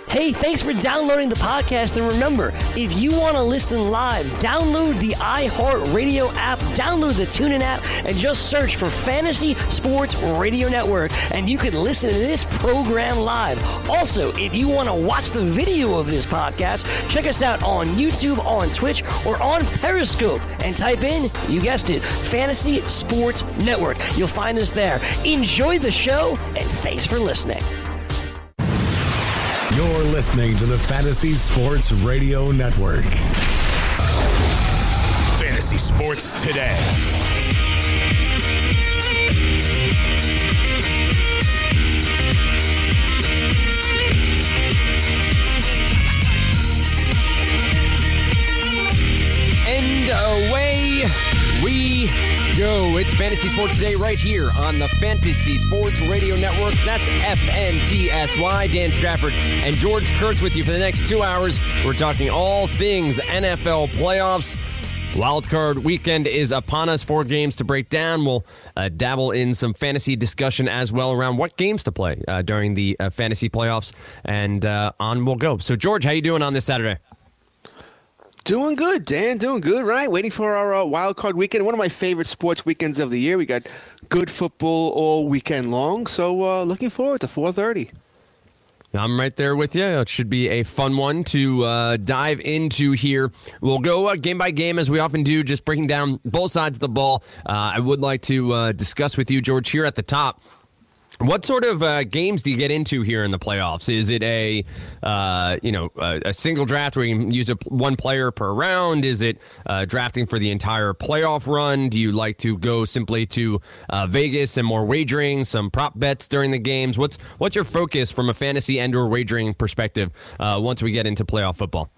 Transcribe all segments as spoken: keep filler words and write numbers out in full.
Hey, thanks for downloading the podcast. And remember, if you want to listen live, download the iHeartRadio app, download the TuneIn app, and just search for Fantasy Sports Radio Network, and you can listen to this program live. Also, if you want to watch the video of this podcast, check us out on YouTube, on Twitch, or on Periscope, and type in, you guessed it, Fantasy Sports Network. You'll find us there. Enjoy the show, and thanks for listening. You're listening to the Fantasy Sports Radio Network. Fantasy Sports Today. And away we go. It's Fantasy Sports Today right here on the Fantasy Sports Radio Network. That's F N T S Y. Dan Strafford and George Kurtz with you for the next two hours. We're talking all things N F L playoffs. Wildcard weekend is upon us. Four games to break down. We'll uh, dabble in some fantasy discussion as well around what games to play uh, during the uh, fantasy playoffs. And uh, on we'll go. So, George, how you doing on this Saturday? Doing good, Dan. Doing good, right? Waiting for our uh, wild card weekend. One of my favorite sports weekends of the year. We got good football all weekend long. So uh, looking forward to four thirty. I'm right there with you. It should be a fun one to uh, dive into here. We'll go uh, game by game as we often do, just breaking down both sides of the ball. Uh, I would like to uh, discuss with you, George, here at the top. What sort of uh, games do you get into here in the playoffs? Is it a uh, you know a, a single draft where you can use a, one player per round? Is it uh, drafting for the entire playoff run? Do you like to go simply to uh, Vegas and more wagering, some prop bets during the games? What's what's your focus from a fantasy and or wagering perspective uh, once we get into playoff football?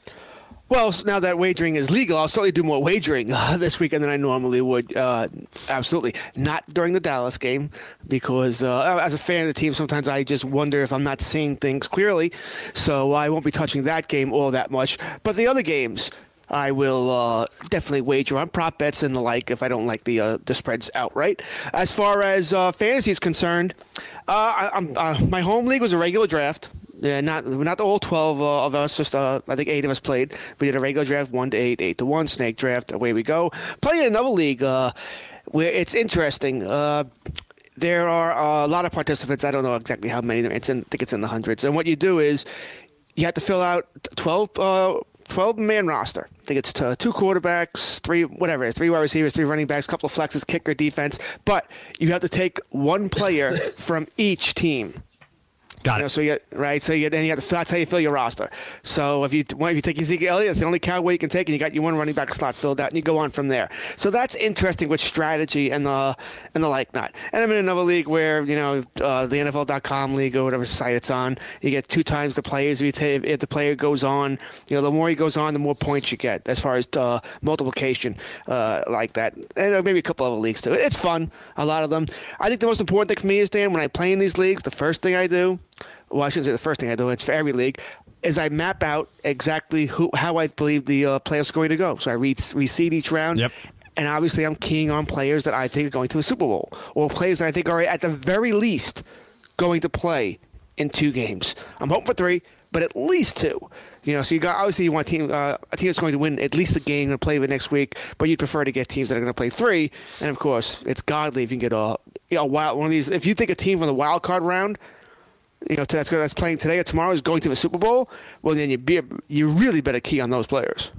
Well, now that wagering is legal, I'll certainly do more wagering uh, this weekend than I normally would. Uh, absolutely. Not during the Dallas game, because uh, as a fan of the team, sometimes I just wonder if I'm not seeing things clearly. So I won't be touching that game all that much. But the other games, I will uh, definitely wager on prop bets and the like if I don't like the uh, the spreads outright. As far as uh, fantasy is concerned, uh, I, I'm, uh, my home league was a regular draft. Yeah, not not all twelve uh, of us, just uh, I think eight of us played. We did a regular draft, one to eight, eight to one, snake draft, away we go. Playing another league uh, where it's interesting. Uh, there are a lot of participants. I don't know exactly how many. It's in, I think it's in the hundreds. And what you do is you have to fill out twelve, uh, twelve-man roster. I think it's uh, two quarterbacks, three, whatever, three wide receivers, three running backs, a couple of flexes, kicker, defense. But you have to take one player from each team. Got You it. know, so you right, so you then you have to. That's how you fill your roster. So if you if you take Ezekiel Elliott, it's the only cowboy you can take, and you got your one running back slot filled out, and you go on from there. So that's interesting with strategy and the and the like not. And I'm in another league where you know uh, the N F L dot com league or whatever site it's on. You get two times the players. If, you take, if the player goes on, you know the more he goes on, the more points you get as far as uh, multiplication uh, like that. And maybe a couple other leagues too. It's fun. A lot of them. I think the most important thing for me is, Dan, when I play in these leagues, the first thing I do. Well, I shouldn't say the first thing I do, it's for every league, is I map out exactly who, how I believe the uh, playoffs are going to go. So I read, reseed each round, Yep. and obviously I'm keying on players that I think are going to the Super Bowl, or players that I think are at the very least going to play in two games. I'm hoping for three, but at least two. You know, so you got obviously you want a team, uh, a team that's going to win at least a game and play the next week, but you'd prefer to get teams that are going to play three. And of course, it's godly if you can get a you know wild one of these. If you think a team from the wild card round, you know, that's that's playing today or tomorrow is going to the Super Bowl, well, then you be you really better key on those players.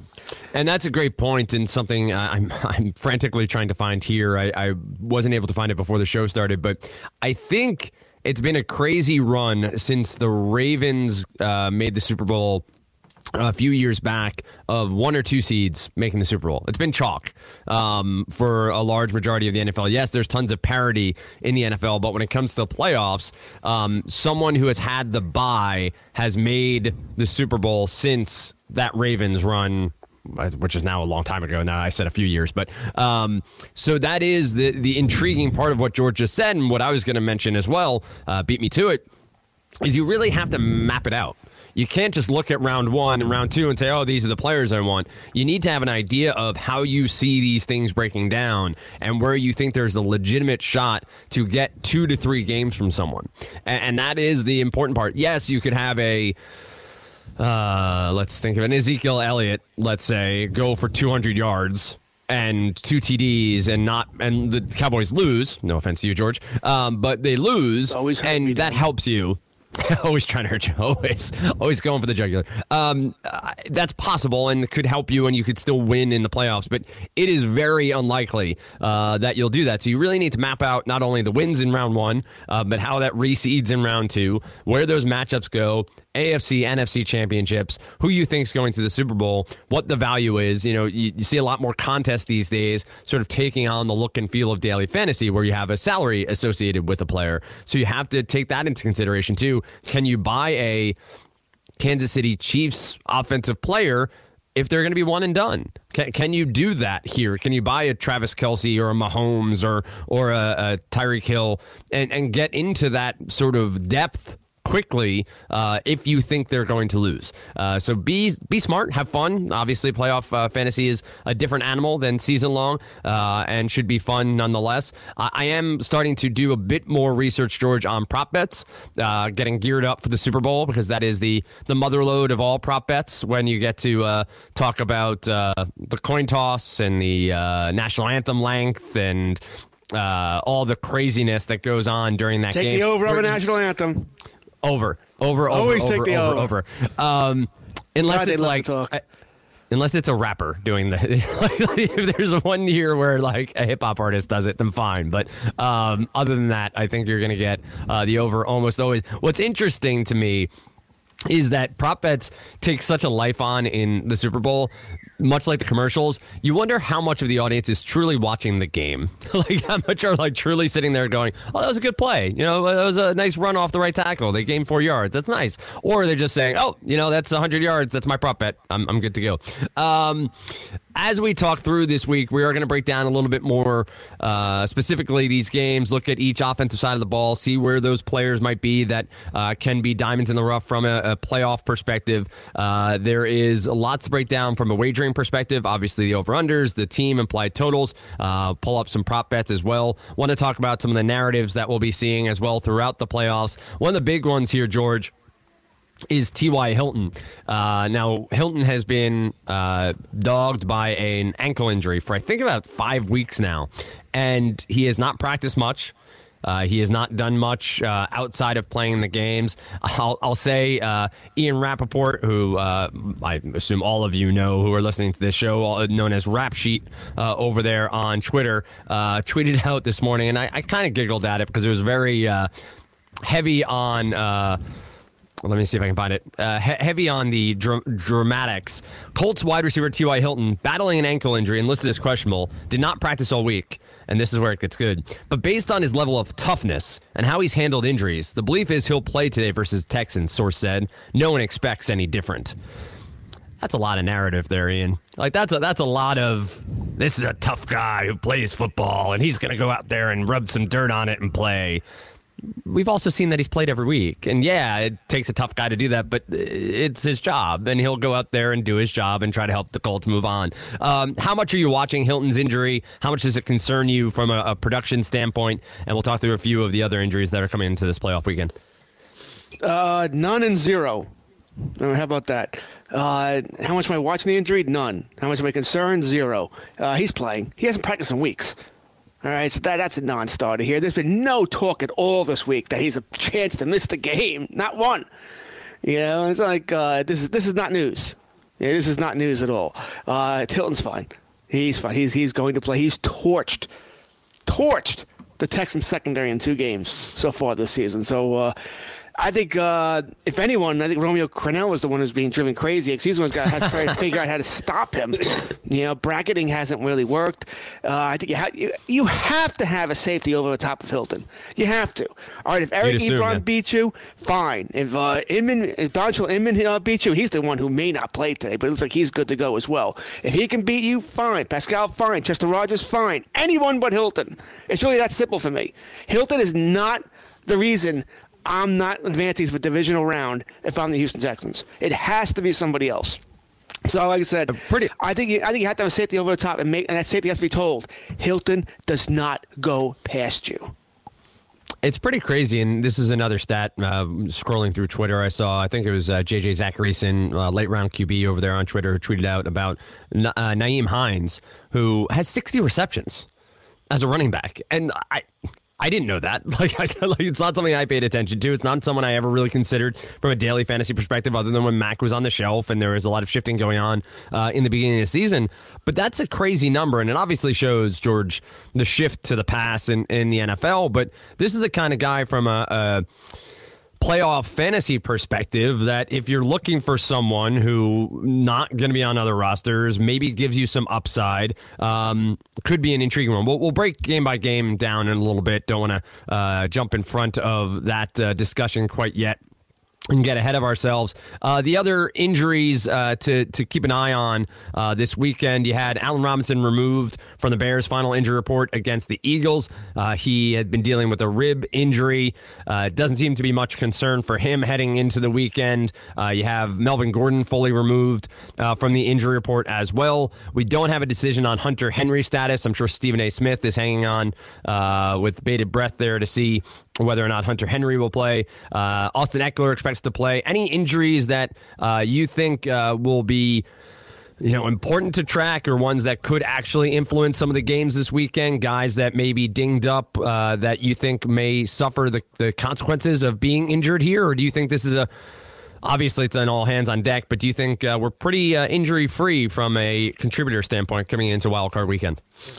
And that's a great point, and something I'm I'm frantically trying to find here. I, I wasn't able to find it before the show started, but I think it's been a crazy run since the Ravens uh, made the Super Bowl a few years back of one or two seeds making the Super Bowl. It's been chalk um, for a large majority of the N F L. Yes, there's tons of parity in the N F L, but when it comes to the playoffs, um, someone who has had the bye has made the Super Bowl since that Ravens run, which is now a long time ago. Now I said a few years, but um, so that is the the intriguing part of what George just said, and what I was going to mention as well. Uh, beat me to it. is you really have to map it out. You can't just look at round one and round two and say, oh, these are the players I want. You need to have an idea of how you see these things breaking down and where you think there's a legitimate shot to get two to three games from someone. And, and that is the important part. Yes, you could have a, uh, let's think of an Ezekiel Elliott, let's say, go for two hundred yards and two T Ds and not, and the Cowboys lose. No offense to you, George. Um, but they lose, Always and that helps you. Always trying to hurt you. Always, always going for the jugular. Um, uh, that's possible and could help you, and you could still win in the playoffs. But it is very unlikely uh, that you'll do that. So you really need to map out not only the wins in round one, uh, but how that reseeds in round two, where those matchups go, A F C, N F C championships, who you think is going to the Super Bowl, what the value is. You know, you, you see a lot more contests these days, sort of taking on the look and feel of daily fantasy, where you have a salary associated with a player. So you have to take that into consideration too. Can you buy a Kansas City Chiefs offensive player if they're going to be one and done? Can, can you do that here? Can you buy a Travis Kelce or a Mahomes or or a, a Tyreek Hill and, and get into that sort of depth quickly uh, if you think they're going to lose? Uh, so be be smart, have fun. Obviously, playoff uh, fantasy is a different animal than season long uh, and should be fun nonetheless. I, I am starting to do a bit more research, George, on prop bets, uh, getting geared up for the Super Bowl, because that is the, the motherlode of all prop bets when you get to uh, talk about uh, the coin toss and the uh, national anthem length and uh, all the craziness that goes on during that Take game. Take the over of a national anthem. Over, over, over, Always over, take the over, over. Um, unless God, it's like, I, unless it's a rapper doing the. If there's one year where like a hip hop artist does it, then fine. But um, other than that, I think you're going to get uh, the over almost always. What's interesting to me is that prop bets take such a life on in the Super Bowl. Much like the commercials, you wonder how much of the audience is truly watching the game. Like how much are like truly sitting there going, "Oh, that was a good play. You know, that was a nice run off the right tackle. They gained four yards. That's nice." Or they're just saying, "Oh, you know, that's one hundred yards. That's my prop bet. I'm I'm good to go." Um, as we talk through this week, we are going to break down a little bit more uh, specifically these games. Look at each offensive side of the ball. See where those players might be that uh, can be diamonds in the rough from a, a playoff perspective. Uh, there is lots to break down from a wagering perspective. Obviously, the over-unders, the team implied totals, uh, pull up some prop bets as well. Want to talk about some of the narratives that we'll be seeing as well throughout the playoffs. One of the big ones here, George, is T Y. Hilton. Uh, now, Hilton has been uh, dogged by an ankle injury for, I think, about five weeks now, and he has not practiced much. Uh, he has not done much uh, outside of playing the games. I'll, I'll say uh, Ian Rappaport, who uh, I assume all of you know who are listening to this show, known as Rap Sheet uh, over there on Twitter, uh, tweeted out this morning, and I, I kind of giggled at it because it was very uh, heavy on... Uh, Let me see if I can find it. Uh, he- heavy on the dr- dramatics. Colts wide receiver T Y. Hilton, battling an ankle injury and listed as questionable, did not practice all week, and this is where it gets good. But based on his level of toughness and how he's handled injuries, the belief is he'll play today versus Texans, source said. No one expects any different. That's a lot of narrative there, Ian. Like, that's a, that's a lot of, this is a tough guy who plays football, and he's going to go out there and rub some dirt on it and play. We've also seen that he's played every week. And yeah, it takes a tough guy to do that, but it's his job. And he'll go out there and do his job and try to help the Colts move on. Um, how much are you watching Hilton's injury? How much does it concern you from a, a production standpoint? And we'll talk through a few of the other injuries that are coming into this playoff weekend. Uh, none and zero. Uh, how about that? Uh, how much am I watching the injury? None. How much am I concerned? Zero. Uh, he's playing. He hasn't practiced in weeks. All right, so that, that's a non-starter here. There's been no talk at all this week that he's a chance to miss the game. Not one. You know, it's like uh, this is this is not news. Yeah, this is not news at all. Uh, Hilton's fine. He's fine. He's he's going to play. He's torched, torched the Texans secondary in two games so far this season. So uh, I think, uh, if anyone, I think Romeo Crennel is the one who's being driven crazy because he's the one who has to try to figure out how to stop him. You know, bracketing hasn't really worked. Uh, I think you, ha- you you have to have a safety over the top of Hilton. You have to. All right, if Eric assume, Ebron yeah. beats you, fine. If uh, Inman, if Dontrell Inman uh, beats you, he's the one who may not play today, but it looks like he's good to go as well. If he can beat you, fine. Pascal, fine. Chester Rogers, fine. Anyone but Hilton. It's really that simple for me. Hilton is not the reason I'm not advancing to the divisional round if I'm the Houston Texans. It has to be somebody else. So, like I said, pretty. I think you, I think you have to have a safety over the top, and make, and that safety has to be told, Hilton does not go past you. It's pretty crazy, and this is another stat. Uh, scrolling through Twitter, I saw, I think it was uh, J J Zacharyson, uh, late round Q B over there on Twitter, who tweeted out about uh, Nyheim Hines, who has sixty receptions as a running back. And I I didn't know that. Like, I, like, it's not something I paid attention to. It's not someone I ever really considered from a daily fantasy perspective, other than when Mac was on the shelf and there was a lot of shifting going on uh, in the beginning of the season. But that's a crazy number, and it obviously shows, George, the shift to the pass in, in the N F L. But this is the kind of guy from a, a playoff fantasy perspective that if you're looking for someone who not going to be on other rosters, maybe gives you some upside, um, could be an intriguing one. We'll, we'll break game by game down in a little bit. Don't want to uh, jump in front of that uh, discussion quite yet and get ahead of ourselves. Uh, the other injuries uh, to to keep an eye on uh, this weekend, you had Allen Robinson removed from the Bears' final injury report against the Eagles. Uh, he had been dealing with a rib injury. Uh, it doesn't seem to be much concern for him heading into the weekend. Uh, you have Melvin Gordon fully removed uh, from the injury report as well. We don't have a decision on Hunter Henry's status. I'm sure Stephen A. Smith is hanging on uh, with bated breath there to see whether or not Hunter Henry will play. Uh, Austin Eckler expects to play. Any injuries that uh, you think uh, will be, you know, important to track, or ones that could actually influence some of the games this weekend? Guys that may be dinged up uh, that you think may suffer the, the consequences of being injured here? Or do you think this is a, obviously it's an all hands on deck, but do you think uh, we're pretty uh, injury free from a contributor standpoint coming into Wild Card Weekend?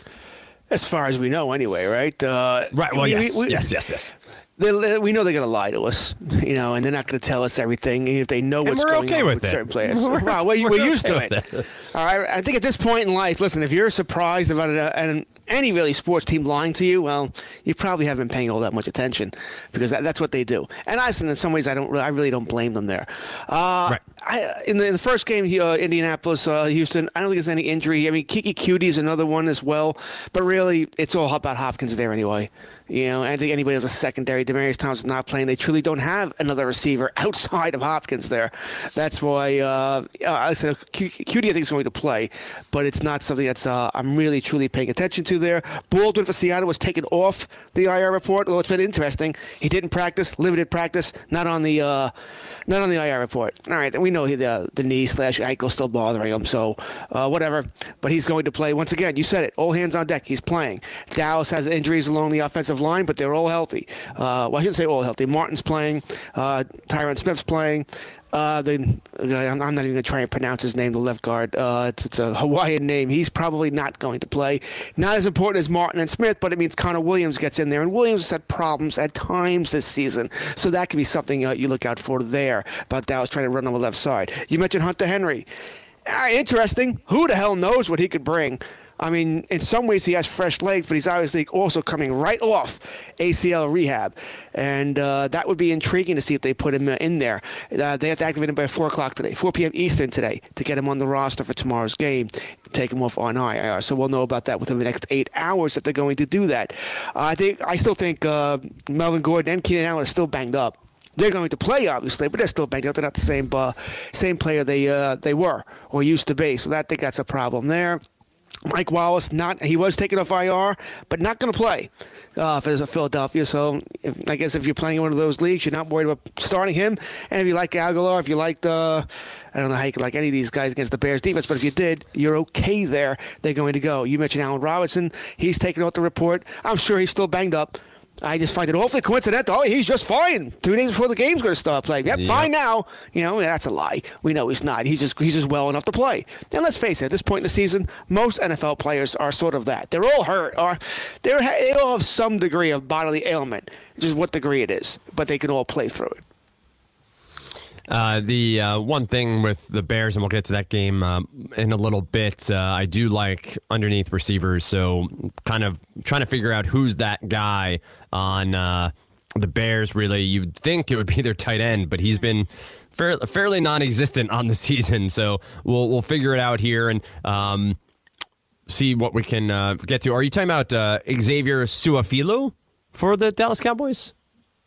As far as we know, anyway, right? Uh, right. Well, we, yes. we, yes, yes, yes. They, we know they're going to lie to us, you know, and they're not going to tell us everything. And if they know what's we're going okay on with with it. certain players, We're, wow, we're, we're, we're used okay to it. it. All right, I think at this point in life, listen, if you're surprised about it, and any really sports team lying to you, well, you probably haven't been paying all that much attention, because that, that's what they do. And I, in some ways, I don't, I really don't blame them there. Uh, right. I, in, the, in the first game, uh, Indianapolis, uh, Houston, I don't think there's any injury. I mean, Kiki Cutie is another one as well, but really, it's all about Hopkins there anyway. You know, I don't think anybody has a secondary. Demaryius Thompson not playing. They truly don't have another receiver outside of Hopkins there. That's why uh, I said Cutie I think is going to play, but it's not something that's uh, I'm really truly paying attention to there. Baldwin for Seattle was taken off the I R report, although it's been interesting. He didn't practice, limited practice, not on the uh, not on the I R report. All right, we know he, the the knee slash ankle still bothering him, so uh, whatever. But he's going to play once again. You said it. All hands on deck. He's playing. Dallas has injuries along the offensive line, but they're all healthy. Uh, well, I shouldn't say all healthy. Martin's playing. Uh, Tyron Smith's playing. Uh, the, I'm not even going to try and pronounce his name, the left guard. Uh, it's, it's a Hawaiian name. He's probably not going to play. Not as important as Martin and Smith, but it means Connor Williams gets in there. And Williams has had problems at times this season. So that could be something uh, you look out for there about Dallas trying to run on the left side. You mentioned Hunter Henry. All right, interesting. Who the hell knows what he could bring? I mean, in some ways he has fresh legs, but he's obviously also coming right off A C L rehab. And uh, that would be intriguing to see if they put him in there. Uh, they have to activate him by four o'clock today, four p.m. Eastern today, to get him on the roster for tomorrow's game, take him off on I R. So we'll know about that within the next eight hours that they're going to do that. Uh, I think I still think uh, Melvin Gordon and Keenan Allen are still banged up. They're going to play, obviously, but they're still banged up. They're not the same uh, same player they uh, they were or used to be. So that, I think that's a problem there. Mike Wallace, not he was taken off I R, but not going to play uh, for Philadelphia. So if, I guess if you're playing in one of those leagues, you're not worried about starting him. And if you like Aguilar, if you liked, uh, I don't know how you could like any of these guys against the Bears defense, but if you did, you're okay there. They're going to go. You mentioned Allen Robinson. He's taken off the report. I'm sure he's still banged up. I just find it awfully coincidental. Oh, he's just fine. Two days before the game's going to start playing. Yep, yep, fine now. You know, that's a lie. We know he's not. He's just he's just well enough to play. And let's face it, at this point in the season, most N F L players are sort of that. They're all hurt, or they're, they all have some degree of bodily ailment, just what degree it is, but they can all play through it. Uh, the uh, one thing with the Bears, and we'll get to that game uh, in a little bit, uh, I do like underneath receivers, so kind of trying to figure out who's that guy on uh, the Bears, really. You'd think it would be their tight end, but he's been fair, fairly non-existent on the season, so we'll we'll figure it out here and um, see what we can uh, get to. Are you talking about uh, Xavier Su'a-Filo for the Dallas Cowboys?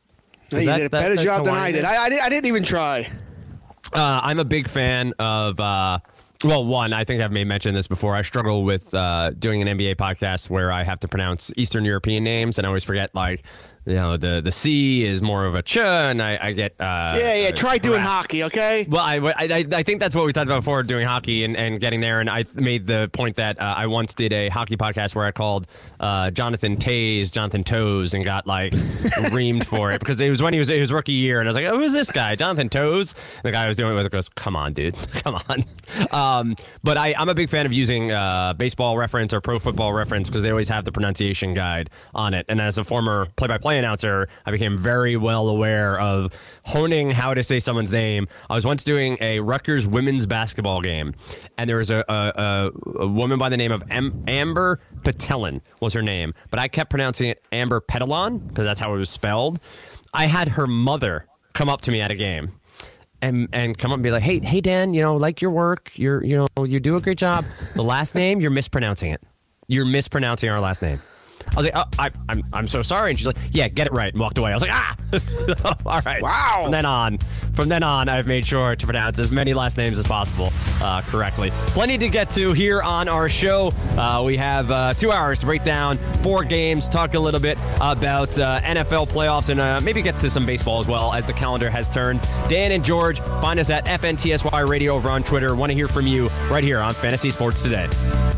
No, you that, did a that, better that's job than Hawaiian I did. I, I, didn't, I didn't even try. Uh, I'm a big fan of, uh, well, one, I think I've made mention of this before. I struggle with uh, doing an N B A podcast where I have to pronounce Eastern European names, and I always forget, like, you know, the, the C is more of a ch, and I, I get... Uh, yeah, yeah, uh, try doing crap. hockey, okay? Well, I, I, I think that's what we talked about before, doing hockey and, and getting there, and I made the point that uh, I once did a hockey podcast where I called uh, Jonathan Taze Jonathan Toes and got, like, reamed for it, because it was when he was his rookie year, and I was like, oh, who's this guy, Jonathan Toes? And the guy I was doing it with goes, come on, dude, come on. Um, but I, I'm a big fan of using uh, baseball reference or pro football reference, because they always have the pronunciation guide on it, and as a former play-by-play announcer, I became very well aware of honing how to say someone's name. I was once doing a Rutgers women's basketball game, and there was a, a, a woman by the name of Am- Amber Patelin was her name, but I kept pronouncing it Amber Petalon because that's how it was spelled. I had her mother come up to me at a game and and come up and be like, hey, hey, Dan, you know, like your work, you're, you know, you do a great job. The last name, you're mispronouncing it. You're mispronouncing our last name. I was like, oh, I, I'm I'm so sorry. And she's like, yeah, get it right, and walked away. I was like, ah! All right. Wow. From then on, from then on, I've made sure to pronounce as many last names as possible uh, correctly. Plenty to get to here on our show. Uh, we have uh, two hours to break down four games, talk a little bit about uh, N F L playoffs, and uh, maybe get to some baseball as well as the calendar has turned. Dan and George, find us at F N T S Y Radio over on Twitter. Want to hear from you right here on Fantasy Sports Today.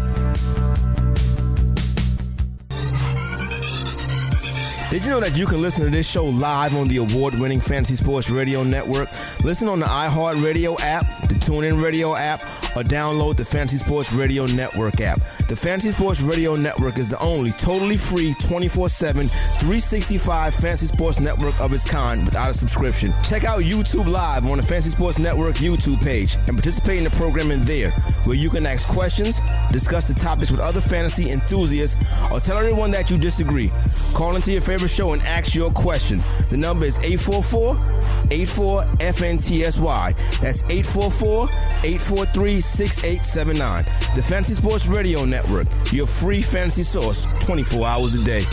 Did you know that you can listen to this show live on the award-winning Fantasy Sports Radio Network? Listen on the iHeartRadio app, the TuneIn Radio app, or download the Fantasy Sports Radio Network app. The Fantasy Sports Radio Network is the only totally free twenty-four seven, three sixty-five Fantasy Sports Network of its kind without a subscription. Check out YouTube Live on the Fantasy Sports Network YouTube page and participate in the programming there, where you can ask questions, discuss the topics with other fantasy enthusiasts, or tell everyone that you disagree. Call into your favorite show and ask your question. The number is eight four four, eight four, F N T S Y. That's eight four four, eight four three, six eight seven nine. The Fantasy Sports Radio Network, your free fantasy source twenty-four hours a day.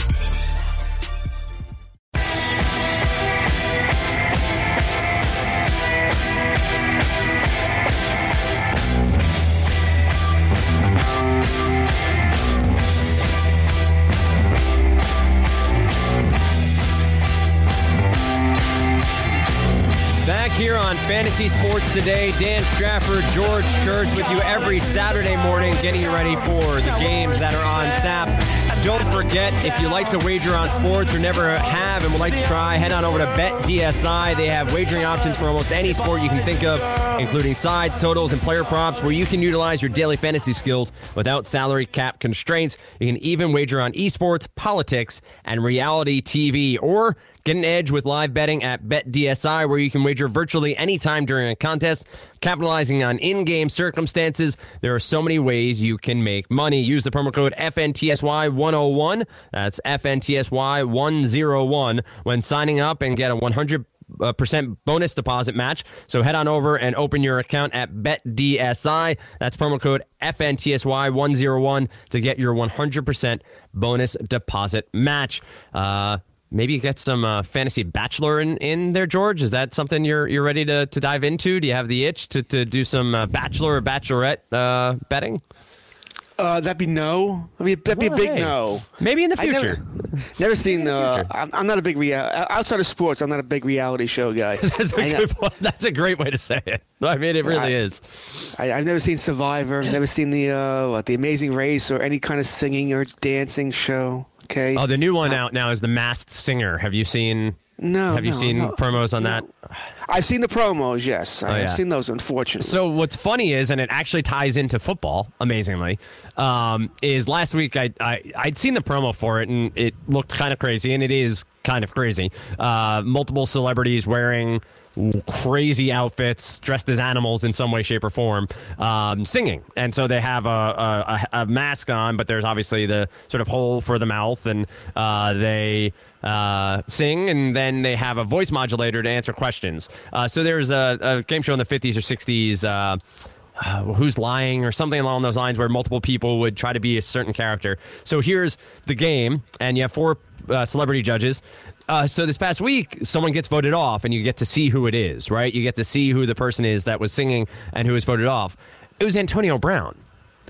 Back here on Fantasy Sports Today, Dan Strafford, George Church with you every Saturday morning, getting you ready for the games that are on tap. Don't forget, if you like to wager on sports or never have and would like to try, head on over to BetDSI. They have wagering options for almost any sport you can think of, including sides, totals, and player props, where you can utilize your daily fantasy skills without salary cap constraints. You can even wager on esports, politics, and reality T V, or get an edge with live betting at BetDSI, where you can wager virtually any time during a contest, capitalizing on in-game circumstances. There are so many ways you can make money. Use the promo code F N T S Y one oh one. That's F N T S Y one oh one when signing up and get a one hundred percent bonus deposit match. So head on over and open your account at BetDSI. That's promo code F N T S Y one oh one to get your one hundred percent bonus deposit match. Uh... Maybe you get some uh, fantasy bachelor in, in there, George. Is that something you're you're ready to, to dive into? Do you have the itch to, to do some uh, bachelor or bachelorette uh, betting? Uh, that'd be no. I mean, that'd be Well, a big hey. no. Maybe in the I future. Never, never seen. Uh, I'm, I'm not a big rea- outside of sports. I'm not a big reality show guy. That's a I know- good point. That's a great way to say it. I mean, it really I- is. I, I've never seen Survivor. I've never seen the uh, what, the Amazing Race or any kind of singing or dancing show. Okay. Oh, the new one out now is The Masked Singer. Have you seen? No. Have you no, seen no, promos on no. that? I've seen the promos. Yes, Oh, I've yeah. seen those. Unfortunately. So what's funny is, and it actually ties into football, amazingly, um, is last week I, I, I'd seen the promo for it, and it looked kind of crazy, and it is kind of crazy. Uh, multiple celebrities wearing crazy outfits, dressed as animals in some way, shape, or form, um, singing. And so they have a, a, a mask on, but there's obviously the sort of hole for the mouth, and uh, they uh, sing, and then they have a voice modulator to answer questions. Uh, so there's a, a game show in the fifties or sixties, uh, Uh, Who's Lying or something along those lines, where multiple people would try to be a certain character. So here's the game, and you have four uh, celebrity judges, Uh, so this past week, someone gets voted off, and you get to see who it is, right? You get to see who the person is that was singing and who was voted off. It was Antonio Brown.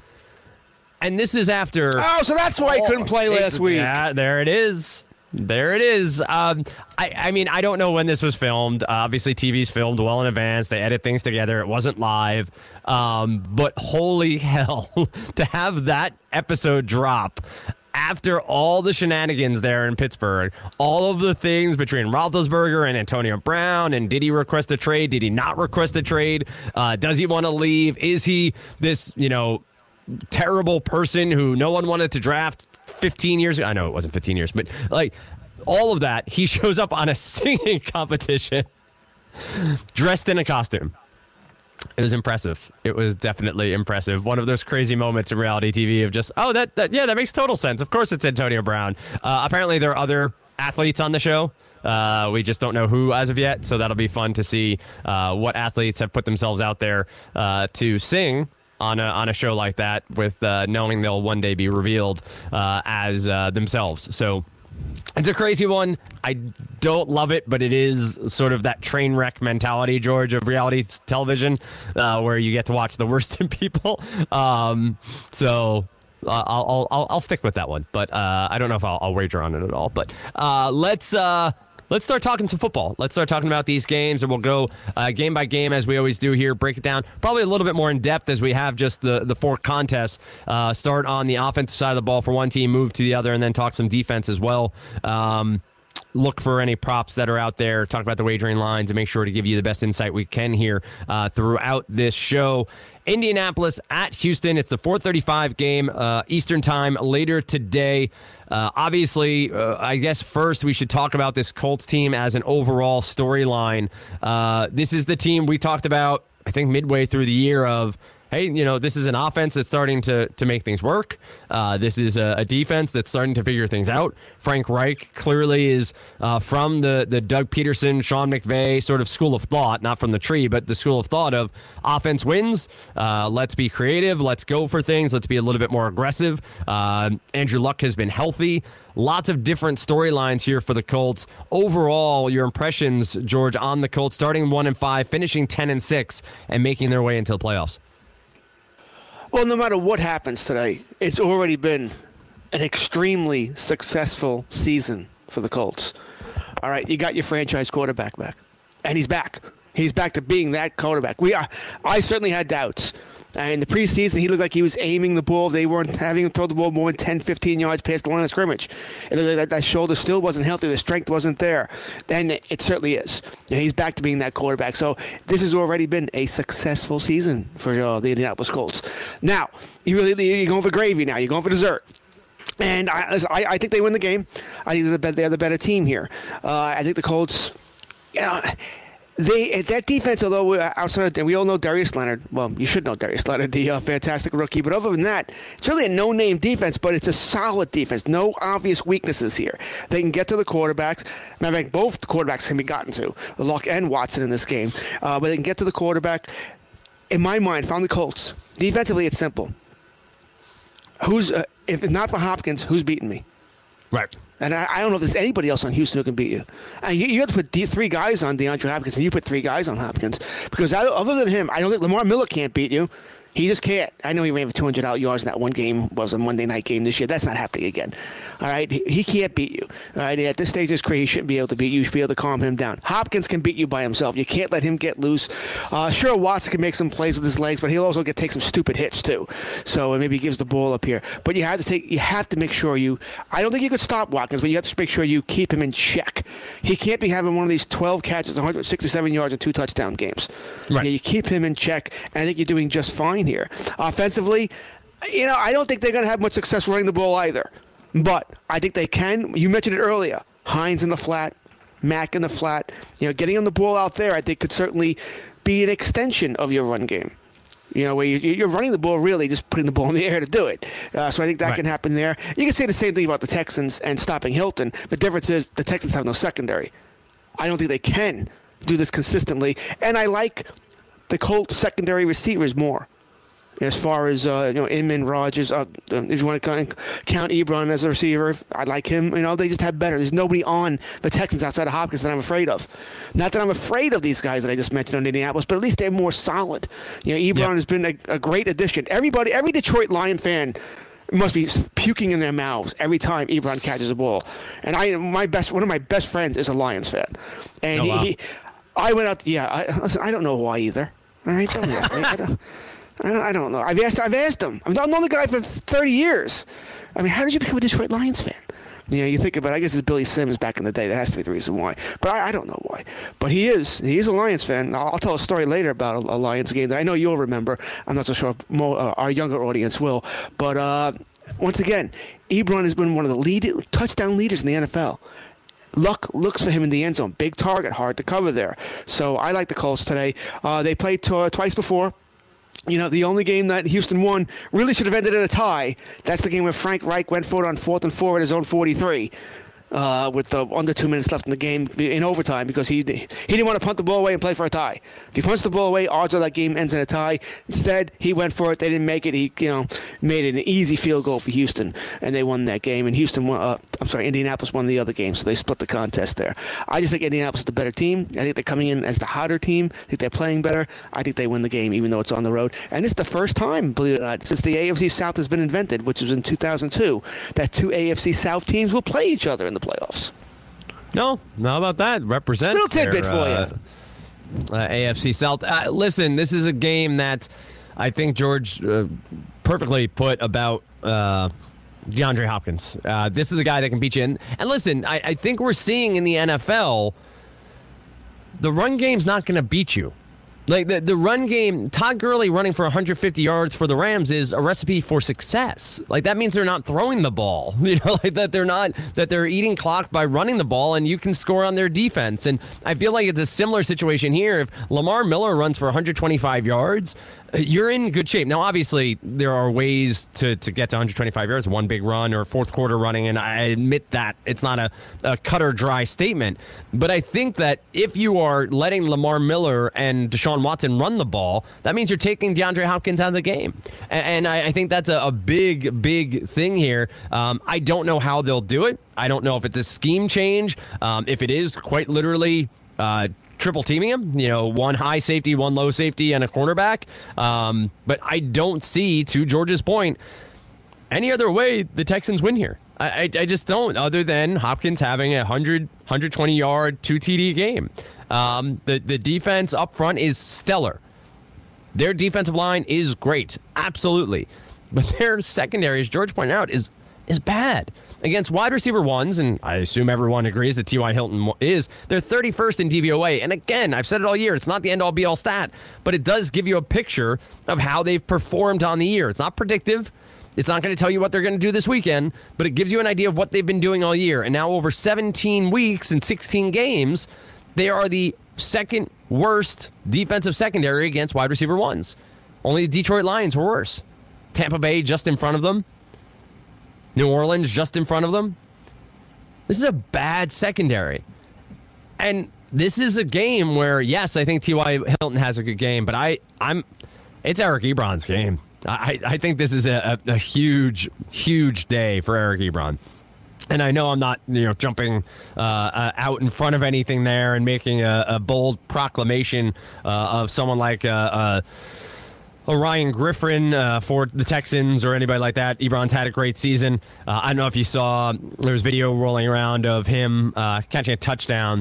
And this is after... Oh, so that's why he couldn't play last week. Yeah, there it is. There it is. Um, I, I mean, I don't know when this was filmed. Uh, obviously, T V's filmed well in advance. They edit things together. It wasn't live. Um, but holy hell, to have that episode drop after all the shenanigans there in Pittsburgh, all of the things between Roethlisberger and Antonio Brown, and did he request a trade? Did he not request a trade? Uh, does he want to leave? Is he this, you know, terrible person who no one wanted to draft fifteen years ago? I know it wasn't fifteen years, but like all of that, he shows up on a singing competition dressed in a costume. It was impressive. It was definitely impressive. One of those crazy moments in reality T V of just, oh, that, that yeah, that makes total sense. Of course it's Antonio Brown. Uh, apparently there are other athletes on the show. Uh, we just don't know who as of yet, so that'll be fun to see uh, what athletes have put themselves out there uh, to sing on a, on a show like that, with uh, knowing they'll one day be revealed uh, as uh, themselves. So it's a crazy one. I don't love it, but it is sort of that train wreck mentality, George, of reality television, uh, where you get to watch the worst in people. Um, so uh, I'll, I'll I'll stick with that one, but uh, I don't know if I'll, I'll wager on it at all. But uh, let's. Uh, Let's start talking some football. Let's start talking about these games, and we'll go uh, game by game as we always do here, break it down probably a little bit more in depth as we have just the, the four contests. Uh, start on the offensive side of the ball for one team, move to the other, and then talk some defense as well. Um, look for any props that are out there, talk about the wagering lines, and make sure to give you the best insight we can here uh, throughout this show. Indianapolis at Houston. It's the four thirty-five game uh, Eastern time later today. Uh, obviously, uh, I guess first we should talk about this Colts team as an overall storyline. Uh, this is the team we talked about, I think, midway through the year of, hey, you know, this is an offense that's starting to, to make things work. Uh, this is a, a defense that's starting to figure things out. Frank Reich clearly is uh, from the, the Doug Peterson, Sean McVay sort of school of thought, not from the tree, but the school of thought of offense wins. Uh, let's be creative. Let's go for things. Let's be a little bit more aggressive. Uh, Andrew Luck has been healthy. Lots of different storylines here for the Colts. Overall, your impressions, George, on the Colts, starting one and five, finishing ten and six, and making their way into the playoffs. Well, no matter what happens today, it's already been an extremely successful season for the Colts. All right, you got your franchise quarterback back, and he's back. He's back to being that quarterback. We, I, I certainly had doubts. And in the preseason, he looked like he was aiming the ball. They weren't having him throw the ball more than ten, fifteen yards past the line of scrimmage. And that, that shoulder still wasn't healthy. The strength wasn't there. Then it certainly is. And he's back to being that quarterback. So this has already been a successful season for uh, the Indianapolis Colts. Now, you really, you're going for gravy now. You're going for dessert. And I, I, I think they win the game. I think they're the, they're the better team here. Uh, I think the Colts, you know... They that defense, although outside of, we all know Darius Leonard. Well, you should know Darius Leonard, the uh, fantastic rookie. But other than that, it's really a no-name defense, but it's a solid defense. No obvious weaknesses here. They can get to the quarterbacks. I think both quarterbacks can be gotten to, Luck and Watson in this game. Uh, but they can get to the quarterback. In my mind, found the Colts. Defensively, it's simple. Who's uh, if it's not for Hopkins, who's beating me? Right. And I, I don't know if there's anybody else on Houston who can beat you. And you, you have to put D, three guys on DeAndre Hopkins, and you put three guys on Hopkins. Because I, other than him, I don't think Lamar Miller can't beat you. He just can't. I know he ran for two hundred yards in that one game. Was a Monday night game this year. That's not happening again. All right? He, he can't beat you. All right? At this stage of his career, he shouldn't be able to beat you. You should be able to calm him down. Hopkins can beat you by himself. You can't let him get loose. Uh, sure, Watson can make some plays with his legs, but he'll also get take some stupid hits too. So maybe he gives the ball up here. But you have to take. You have to make sure you. I don't think you could stop Watkins, but you have to make sure you keep him in check. He can't be having one of these twelve catches, one hundred sixty-seven yards, and two touchdown games. Right. You, you keep him in check, and I think you're doing just fine here. Offensively, you know, I don't think they're going to have much success running the ball either. But I think they can. You mentioned it earlier. Hines in the flat, Mack in the flat. You know, getting on the ball out there, I think, could certainly be an extension of your run game. You know, where you're running the ball, really just putting the ball in the air to do it. Uh, so I think that right. can happen there. You can say the same thing about the Texans and stopping Hilton. The difference is the Texans have no secondary. I don't think they can do this consistently. And I like the Colts secondary receivers more. As far as uh, you know, Inman, Rogers, uh, if you want to count Ebron as a receiver, I like him. You know, they just have better. There's nobody on the Texans outside of Hopkins that I'm afraid of. Not that I'm afraid of these guys that I just mentioned on Indianapolis, but at least they're more solid. You know, Ebron yep. has been a, a great addition. Everybody, every Detroit Lion fan must be puking in their mouths every time Ebron catches a ball. And I, my best, one of my best friends is a Lions fan, and oh, he, wow. he, I went out. Yeah, I, listen, I don't know why either. All right, don't ask me. I don't. I don't, I don't know. I've asked. I've asked him. I've known the guy for thirty years. I mean, how did you become a Detroit Lions fan? You know, you think about it, I guess it's Billy Sims back in the day. That has to be the reason why. But I, I don't know why. But he is. He's a Lions fan. I'll, I'll tell a story later about a, a Lions game that I know you'll remember. I'm not so sure if more, uh, our younger audience will. But uh, once again, Ebron has been one of the lead, touchdown leaders in the N F L. Luck looks for him in the end zone. Big target, hard to cover there. So I like the Colts today. Uh, they played t- twice before. You know, the only game that Houston won really should have ended in a tie. That's the game where Frank Reich went for it on fourth and four at his own forty-three. Uh, with the under two minutes left in the game in overtime because he he didn't want to punt the ball away and play for a tie. If he punts the ball away, odds are that game ends in a tie. Instead, he went for it. They didn't make it. He you know made it an easy field goal for Houston, and they won that game. And Houston won. Uh, I'm sorry, Indianapolis won the other game, so they split the contest there. I just think Indianapolis is the better team. I think they're coming in as the hotter team. I think they're playing better. I think they win the game, even though it's on the road. And it's the first time, believe it or not, since the A F C South has been invented, which was in two thousand two, that two A F C South teams will play each other in the playoffs. No, how about that? Represent little tidbit their, for uh, you. Uh, A F C South. Uh, listen, this is a game that I think George uh, perfectly put about uh, DeAndre Hopkins. Uh, this is the guy that can beat you. And, and listen, I, I think we're seeing in the N F L, the run game's not going to beat you. Like the, the run game, Todd Gurley running for one hundred fifty yards for the Rams is a recipe for success. Like that means they're not throwing the ball, you know, like that they're not that they're eating clock by running the ball, and you can score on their defense. And I feel like it's a similar situation here. If Lamar Miller runs for one hundred twenty-five yards, you're in good shape. Now, obviously, there are ways to, to get to one hundred twenty-five yards, one big run or fourth quarter running, and I admit that it's not a, a cut or dry statement. But I think that if you are letting Lamar Miller and Deshaun Watson run the ball, that means you're taking DeAndre Hopkins out of the game. And, and I, I think that's a, a big, big thing here. Um, I don't know how they'll do it. I don't know if it's a scheme change, um, if it is quite literally uh, triple teaming him, you know, one high safety, one low safety, and a cornerback. Um, but I don't see, to George's point, any other way the Texans win here. I, I, I just don't, other than Hopkins having a one hundred, one hundred twenty yard, two T D game. Um, the, the defense up front is stellar. Their defensive line is great, absolutely. But their secondary, as George pointed out, is is bad. Against wide receiver ones, and I assume everyone agrees that T Y. Hilton is, they're thirty-first in D V O A. And again, I've said it all year, it's not the end-all be-all stat, but it does give you a picture of how they've performed on the year. It's not predictive. It's not going to tell you what they're going to do this weekend, but it gives you an idea of what they've been doing all year. And now over seventeen weeks and sixteen games, they are the second worst defensive secondary against wide receiver ones. Only the Detroit Lions were worse. Tampa Bay just in front of them. New Orleans just in front of them. This is a bad secondary. And this is a game where, yes, I think T Y. Hilton has a good game, but I, I'm, it's Eric Ebron's game. I, I think this is a, a, a huge, huge day for Eric Ebron. And I know I'm not, you know, jumping uh, uh, out in front of anything there and making a, a bold proclamation uh, of someone like uh, uh, Ryan Griffin uh, for the Texans or anybody like that. Ebron's had a great season. Uh, I don't know if you saw, there's video rolling around of him uh, catching a touchdown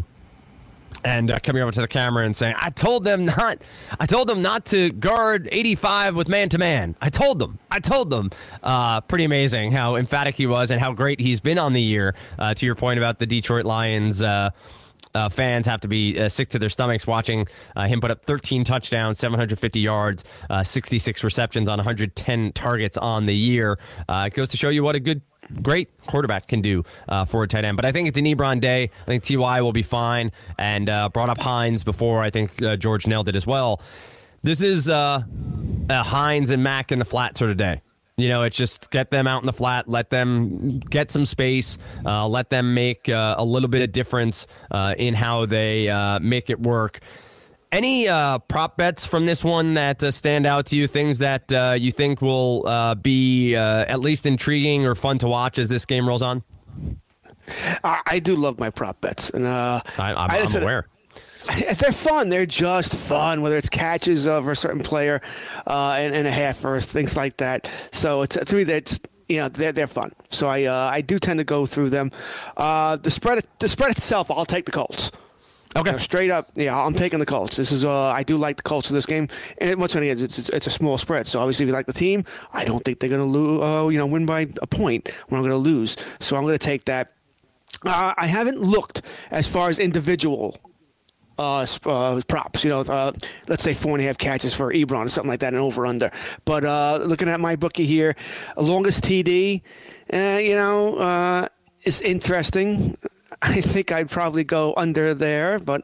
and uh, coming over to the camera and saying, I told them not I told them not to guard eighty-five with man-to-man. I told them. I told them. Uh, pretty amazing how emphatic he was and how great he's been on the year. Uh, to your point about the Detroit Lions, uh, uh, fans have to be uh, sick to their stomachs watching uh, him put up thirteen touchdowns, seven hundred fifty yards, uh, sixty-six receptions on one hundred ten targets on the year. Uh, it goes to show you what a good great quarterback can do uh, for a tight end. But I think it's an Ebron day. I think T Y will be fine. And uh, brought up Hines before. I think uh, George nailed it as well. This is uh, a Hines and Mack in the flat sort of day. You know, it's just get them out in the flat, let them get some space, uh, let them make uh, a little bit of difference uh, in how they uh, make it work. Any uh, prop bets from this one that uh, stand out to you? Things that uh, you think will uh, be uh, at least intriguing or fun to watch as this game rolls on? I, I do love my prop bets, and uh, I, I'm, I I'm said, aware. They're fun. They're just fun, whether it's catches of a certain player uh, and, and a half or things like that. So it's, to me, that's you know they're they're fun. So I uh, I do tend to go through them. Uh, the spread the spread itself, I'll take the Colts. Okay, you know, straight up, yeah, I'm taking the Colts. This is uh, I do like the Colts in this game, and once again, it's, it's, it's a small spread. So obviously, if you like the team, I don't think they're going to lose. Uh, you know, win by a point when I'm going to lose. So I'm going to take that. Uh, I haven't looked as far as individual uh, uh, props. You know, uh, let's say four and a half catches for Ebron or something like that, and over under. But uh, looking at my bookie here, longest T D, uh, you know, uh, is interesting. I think I'd probably go under there, but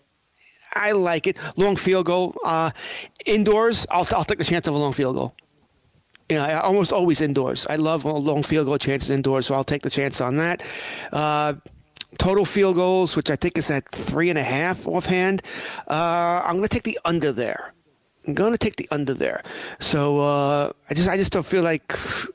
I like it. Long field goal. Uh, indoors, I'll, I'll take the chance of a long field goal. You know, I almost always indoors. I love long field goal chances indoors, so I'll take the chance on that. Uh, total field goals, which I think is at three and a half offhand. Uh, I'm going to take the under there. I'm going to take the under there. So uh, I just, I just don't feel like.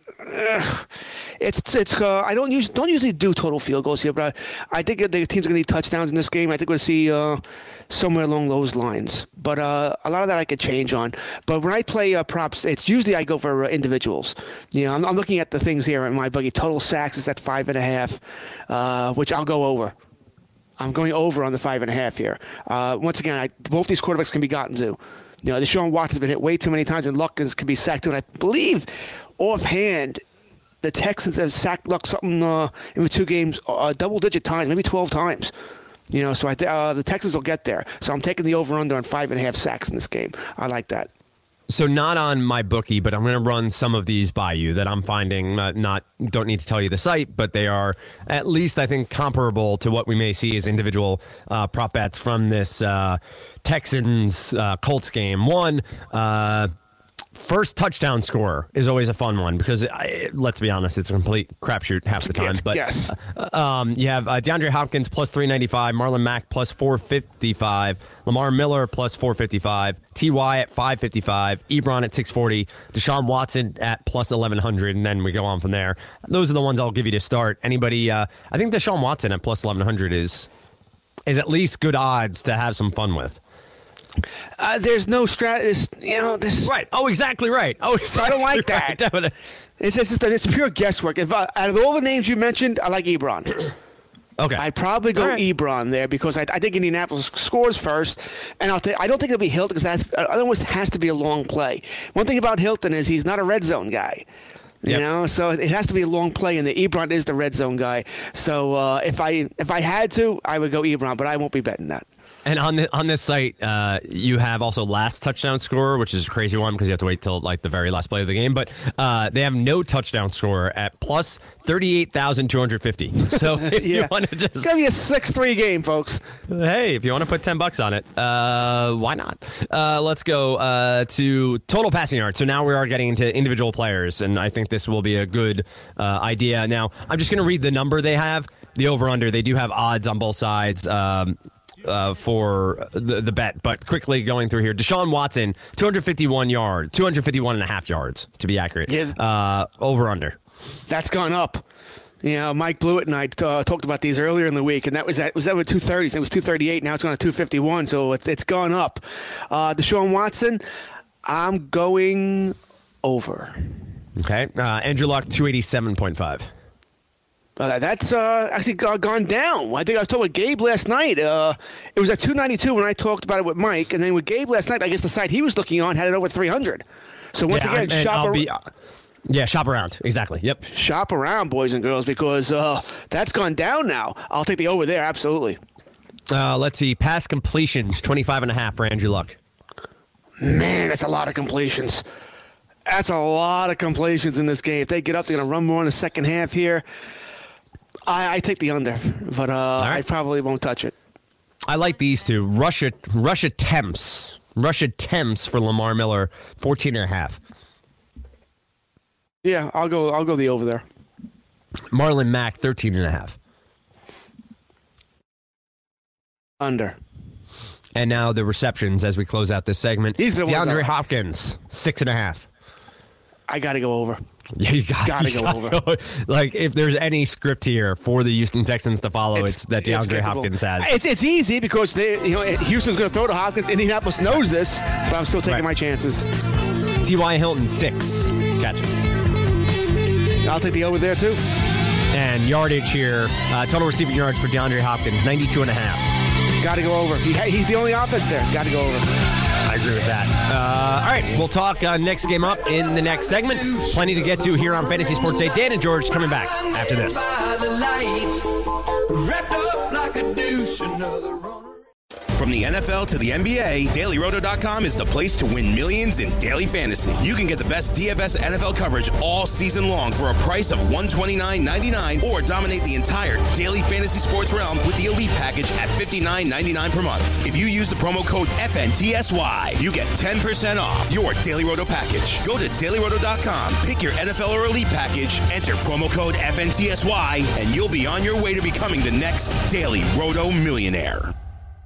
Uh, it's it's. Uh, I don't use don't usually do total field goals here, but I, I think the team's going to need touchdowns in this game. I think we're going to see uh, somewhere along those lines. But uh, a lot of that I could change on. But when I play uh, props, it's usually I go for uh, individuals. You know, I'm, I'm looking at the things here in my buggy. Total sacks is at five and a half, uh, which I'll go over. I'm going over on the five and a half here. Uh, once again, I, both these quarterbacks can be gotten to. You know, Deshaun Watson's been hit way too many times, and Luck is, can be sacked too. And I believe, offhand, the Texans have sacked Luck something uh, in the two games, uh, double-digit times, maybe twelve times. You know, so I th- uh, the Texans will get there. So I'm taking the over-under on five and a half sacks in this game. I like that. So not on my bookie, but I'm going to run some of these by you that I'm finding. Uh, not don't need to tell you the site, but they are at least I think comparable to what we may see as individual uh, prop bets from this uh, Texans uh, Colts game. One. Uh, First touchdown scorer is always a fun one because, I, let's be honest, it's a complete crapshoot half the time. Yes, but yes. Uh, um, you have uh, DeAndre Hopkins plus three ninety-five, Marlon Mack plus four fifty-five, Lamar Miller plus four fifty-five, T Y at five fifty-five, Ebron at six forty, Deshaun Watson at plus eleven hundred, and then we go on from there. Those are the ones I'll give you to start. Anybody? Uh, I think Deshaun Watson at plus eleven hundred is is at least good odds to have some fun with. Uh, there's no strategy, you know. This Right. Oh, exactly right. Oh, exactly I don't like right. that. It's it's, just, it's pure guesswork. If I, out of all the names you mentioned, I like Ebron. Okay. I'd probably go right. Ebron there because I, I think Indianapolis scores first, and I'll t- I don't think it'll be Hilton because that's otherwise it has to be a long play. One thing about Hilton is he's not a red zone guy. You Yep. know, so it has to be a long play, and the Ebron is the red zone guy. So uh, if I if I had to, I would go Ebron, but I won't be betting that. And on the, on this site, uh, you have also last touchdown scorer, which is a crazy one because you have to wait till like the very last play of the game. But uh, they have no touchdown scorer at plus thirty-eight thousand two hundred fifty. So if yeah. you want to just It's gonna be a six three game, folks. Hey, if you want to put ten bucks on it, uh, why not? Uh, let's go uh, to total passing yards. So now we are getting into individual players, and I think this will be a good uh, idea. Now I'm just going to read the number they have, the over under. They do have odds on both sides. Um, Uh, for the, the bet, but quickly going through here, Deshaun Watson, two fifty-one yards, two fifty-one and a half yards to be accurate. Yeah. Uh, over under. That's gone up. You know, Mike Blewett and I uh, talked about these earlier in the week, and that was at was that with two thirties. It was two thirty-eight. Now it's going to two fifty-one, so it's it's gone up. Uh, Deshaun Watson, I'm going over. Okay. Uh, Andrew Luck, two eighty-seven point five. Uh, that's uh, actually g- gone down. I think I was talking with Gabe last night. Uh, it was at two ninety-two when I talked about it with Mike, and then with Gabe last night, I guess the site he was looking on had it over three hundred. So once Yeah, again, and shop, I'll ar- be, uh, yeah, shop around. Exactly. Yep. shop around, boys and girls, because uh, that's gone down now. I'll take the over there, absolutely. Uh, let's see. Pass completions, twenty-five and a half for Andrew Luck. Man, that's a lot of completions. That's a lot of completions in this game. If they get up, they're going to run more in the second half here. I, I take the under, but uh, right. I probably won't touch it. I like these two. Rush, rush attempts. Rush attempts for Lamar Miller, fourteen and a half. Yeah, I'll go I'll go the over there. Marlon Mack, thirteen and a half. Under. And now the receptions as we close out this segment. These are the ones DeAndre I- Hopkins, six and a half. I got to go over. Yeah, you got Gotta you go gotta over. go. Like, if there's any script here for the Houston Texans to follow, it's, that DeAndre skippable. Hopkins has. It's it's easy because they, you know, Houston's going to throw to Hopkins. Indianapolis knows this, but I'm still taking Right. my chances. T Y. Hilton, six catches. I'll take the over there too. And yardage here, uh, total receiving yards for DeAndre Hopkins, ninety-two and a half. Got to go over. He, he's the only offense there. Got to go over. I agree with that. Uh, all right, we'll talk uh, next game up in the next segment. Plenty to get to here on Fantasy Sports Day. Dan and George coming back after this. From the N F L to the N B A, Daily Roto dot com is the place to win millions in daily fantasy. You can get the best D F S N F L coverage all season long for a price of one hundred twenty-nine dollars and ninety-nine cents, or dominate the entire daily fantasy sports realm with the Elite package at fifty-nine ninety-nine per month. If you use the promo code F N T S Y, you get ten percent off your Daily Roto package. Go to Daily Roto dot com, pick your N F L or Elite package, enter promo code F N T S Y, and you'll be on your way to becoming the next Daily Roto millionaire.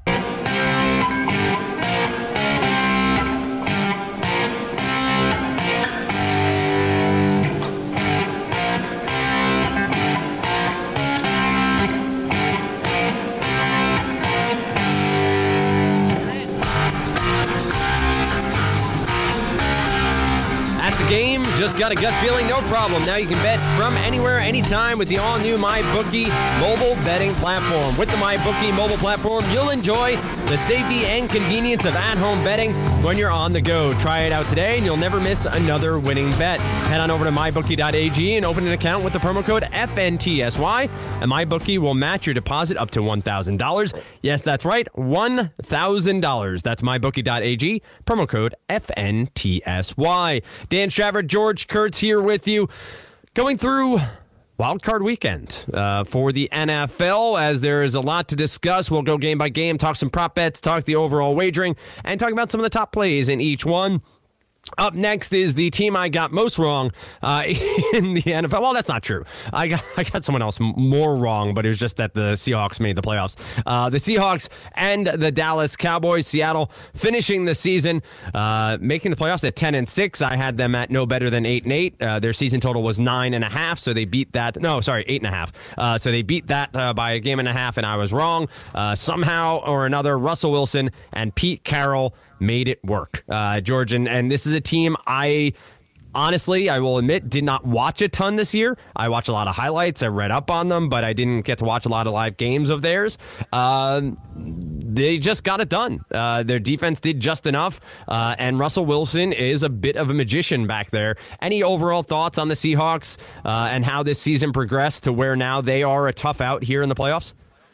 Game, just got a gut feeling, no problem. Now you can bet from anywhere, anytime with the all-new MyBookie mobile betting platform. With the MyBookie mobile platform, you'll enjoy the safety and convenience of at-home betting when you're on the go. Try it out today, and you'll never miss another winning bet. Head on over to my bookie dot a g and open an account with the promo code F N T S Y, and MyBookie will match your deposit up to one thousand dollars. Yes, that's right, one thousand dollars. That's my bookie dot a g, promo code F N T S Y. Dan Stravert, George Kurtz here with you, going through Wild Card Weekend uh, for the N F L. As there is a lot to discuss, we'll go game by game, talk some prop bets, talk the overall wagering, and talk about some of the top plays in each one. Up next is the team I got most wrong uh, in the N F L. Well, that's not true. I got I got someone else more wrong, but it was just that the Seahawks made the playoffs. Uh, the Seahawks and the Dallas Cowboys. Seattle finishing the season, uh, making the playoffs at ten and six. I had them at no better than eight and eight. Uh, their season total was nine and a half, so they beat that. No, sorry, eight and a half. Uh, so they beat that uh, by a game and a half, and I was wrong. Uh, somehow or another, Russell Wilson and Pete Carroll made it work. Uh, George, and, and this is a team I honestly, I will admit, did not watch a ton this year. I watched a lot of highlights. I read up on them, but I didn't get to watch a lot of live games of theirs. Um, they just got it done. Uh, their defense did just enough, uh, and Russell Wilson is a bit of a magician back there. Any overall thoughts on the Seahawks uh, and how this season progressed to where now they are a tough out here in the playoffs?